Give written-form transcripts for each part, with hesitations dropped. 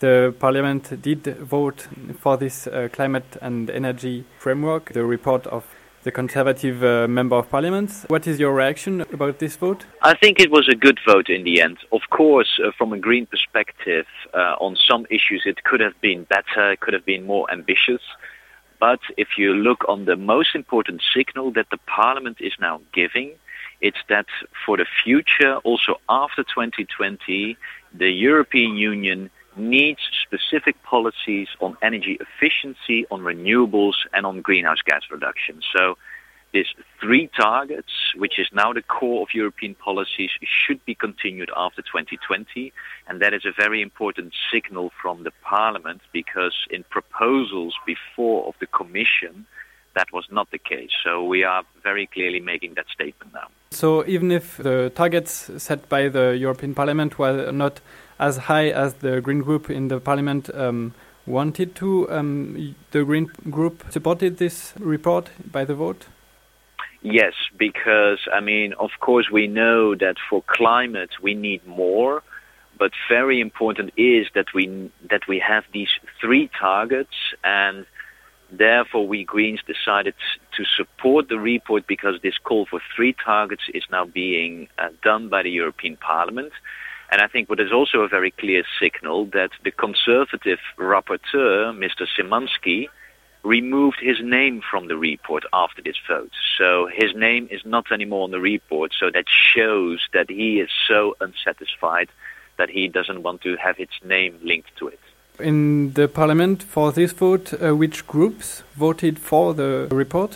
the Parliament did vote for this climate and energy framework, the report of the Conservative Member of Parliament. What is your reaction about this vote? I think it was a good vote in the end. Of course, from a Green perspective, on some issues it could have been better, it could have been more ambitious. But if you look on the most important signal that the Parliament is now giving, it's that for the future, also after 2020, the European Union needs specific policies on energy efficiency, on renewables, and on greenhouse gas reduction. So these 3 targets, which is now the core of European policies, should be continued after 2020. And that is a very important signal from the Parliament, because in proposals before of the Commission, that was not the case. So we are very clearly making that statement now. So even if the targets set by the European Parliament were not as high as the Green Group in the Parliament wanted to, the Green Group supported this report by the vote? Yes, because, of course, we know that for climate we need more, but very important is that we have these 3 targets, and therefore we Greens decided to support the report, because this call for 3 targets is now being done by the European Parliament. And I think what is also a very clear signal that the Conservative rapporteur, Mr. Szymański, removed his name from the report after this vote. So his name is not anymore on the report, so that shows that he is so unsatisfied that he doesn't want to have its name linked to it. In the Parliament, for this vote, which groups voted for the report?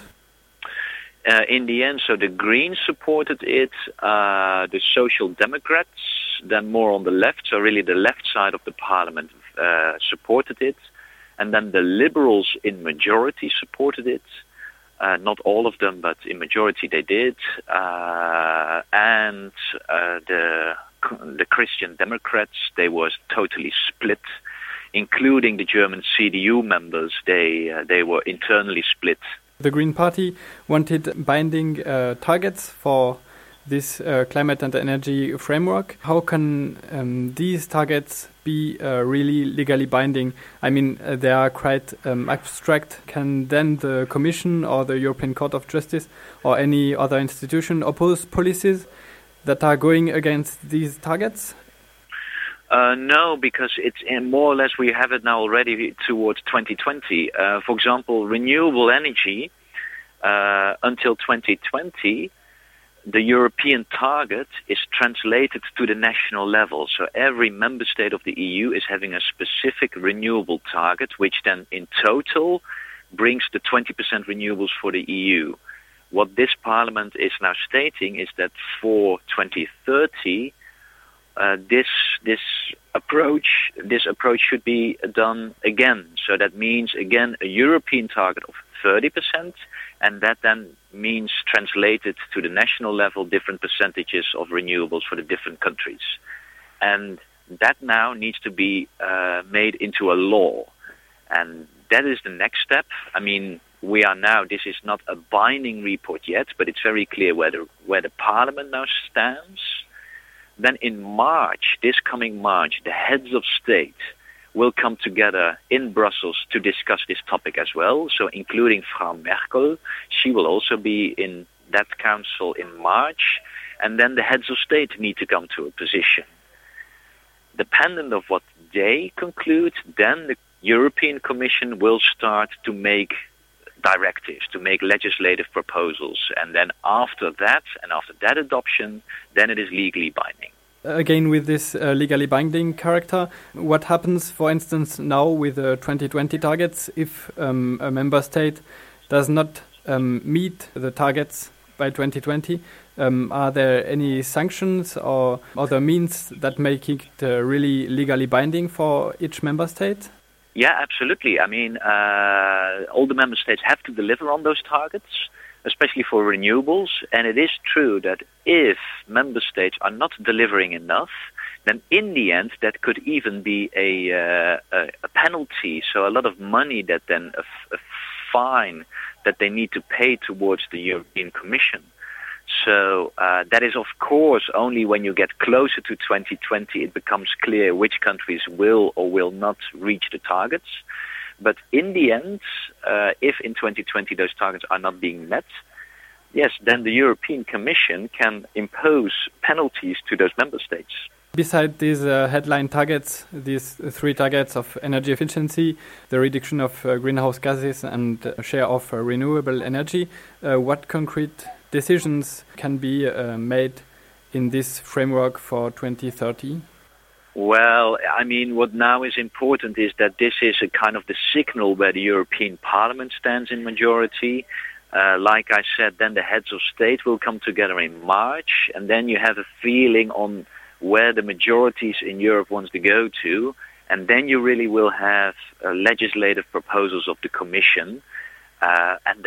In the end, so the Greens supported it, the Social Democrats, then more on the left, so really the left side of the Parliament supported it, and then the Liberals in majority supported it. Not all of them, but in majority they did, and the Christian Democrats, they were totally split, including the German CDU members. They were internally split. The Green Party wanted binding targets for this climate and energy framework. How can these targets be really legally binding? They are quite abstract. Can then the Commission or the European Court of Justice or any other institution oppose policies that are going against these targets? No, because it's more or less we have it now already towards 2020. For example, renewable energy, until 2020, the European target is translated to the national level. So every member state of the EU is having a specific renewable target, which then in total brings the 20% renewables for the EU. What this Parliament is now stating is that for 2030, this approach should be done again. So that means again a European target of 30%, and that then means translated to the national level different percentages of renewables for the different countries, and that now needs to be made into a law, and that is the next step. We are now. This is not a binding report yet, but it's very clear where the Parliament now stands. Then in March, this coming March, the heads of state will come together in Brussels to discuss this topic as well. So including Frau Merkel, she will also be in that council in March. And then the heads of state need to come to a position. Dependent of what they conclude, then the European Commission will start to make directives, to make legislative proposals. And then after that adoption, then it is legally binding. Again, with this legally binding character, what happens, for instance, now with the 2020 targets, if a member state does not meet the targets by 2020? Are there any sanctions or other means that make it really legally binding for each member state? Yeah, absolutely. All the member states have to deliver on those targets, especially for renewables. And it is true that if member states are not delivering enough, then in the end that could even be a penalty. So a lot of money that then a fine that they need to pay towards the European Commission. So that is, of course, only when you get closer to 2020 it becomes clear which countries will or will not reach the targets. But in the end, if in 2020 those targets are not being met, yes, then the European Commission can impose penalties to those member states. Beside these headline targets, these three targets of energy efficiency, the reduction of greenhouse gases and share of renewable energy, what concrete decisions can be made in this framework for 2030? Well, I mean, what now is important is that this is a kind of the signal where the European Parliament stands in majority. Like I said, then the heads of state will come together in March, and then you have a feeling on where the majorities in Europe wants to go to, and then you really will have legislative proposals of the Commission, and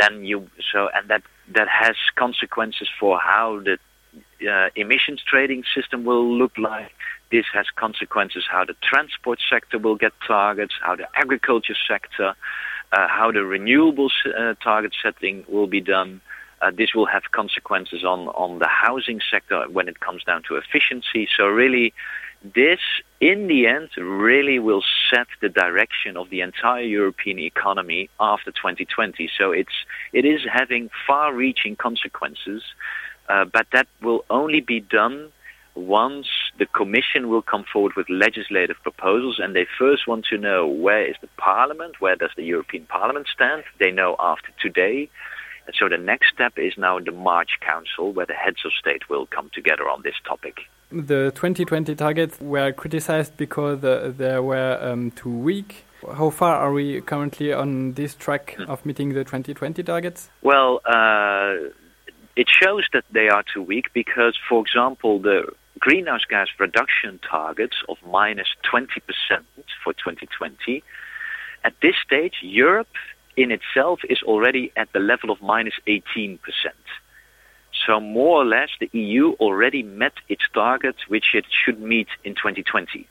that has consequences for how the emissions trading system will look like. This has consequences how the transport sector will get targets, how the agriculture sector, how the renewables target setting will be done. This will have consequences on the housing sector when it comes down to efficiency. So really, this, in the end, really will set the direction of the entire European economy after 2020. So it is having far-reaching consequences, but that will only be done once the Commission will come forward with legislative proposals, and they first want to know where is the Parliament, where does the European Parliament stand. They know after today. And so the next step is now the March Council, where the heads of state will come together on this topic. The 2020 targets were criticized because they were too weak. How far are we currently on this track of meeting the 2020 targets? Well, it shows that they are too weak because, for example, the greenhouse gas reduction targets of minus 20% for 2020, at this stage, Europe in itself is already at the level of minus 18%. So more or less the EU already met its target, which it should meet in 2020.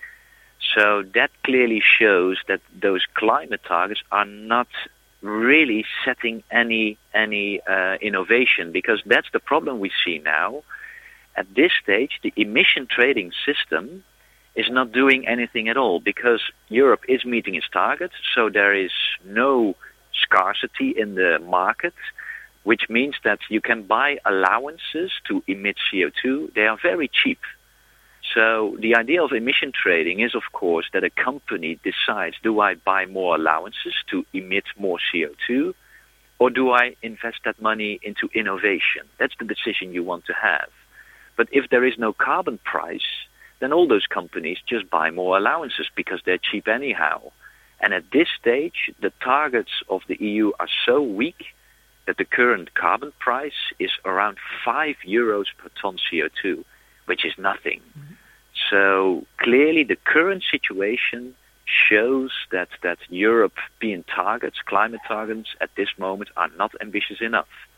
So that clearly shows that those climate targets are not really setting any innovation, because that's the problem we see now. At this stage, the emission trading system is not doing anything at all because Europe is meeting its targets, so there is no scarcity in the market, which means that you can buy allowances to emit CO2. They are very cheap. So the idea of emission trading is, of course, that a company decides, do I buy more allowances to emit more CO2, or do I invest that money into innovation? That's the decision you want to have. But if there is no carbon price, then all those companies just buy more allowances because they're cheap anyhow. And at this stage, the targets of the EU are so weak that the current carbon price is around 5 euros per ton CO2, which is nothing. Mm-hmm. So clearly the current situation shows that European targets, climate targets, at this moment are not ambitious enough.